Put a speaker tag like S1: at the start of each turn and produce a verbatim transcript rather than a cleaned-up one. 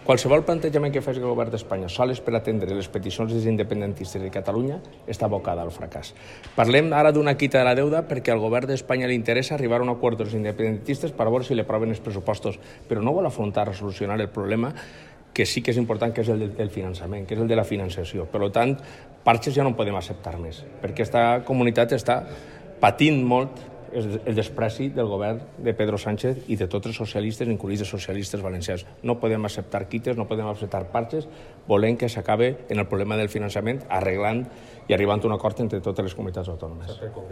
S1: Qualsevol plantejament que faci el govern d'Espanya sols per atendre les peticions dels independentistes de Catalunya està abocada al fracàs. Parlem ara d'una quita de la deuda perquè al govern d'Espanya li interessa arribar a un acord dels independentistes per veure si li aproven els pressupostos, però no vol afrontar a solucionar el problema que sí que és important, que és el del finançament, que és el de la financiació. Per tant, parxes ja no en podem acceptar més, perquè aquesta comunitat està patint molt el despreci del govern de Pedro Sánchez i de tots els socialistes, inclús els socialistes valencians. No podem acceptar quites, no podem acceptar parxes, volem que s'acabe en el problema del finançament arreglant i arribant a un acord entre totes les comunitats autònomes.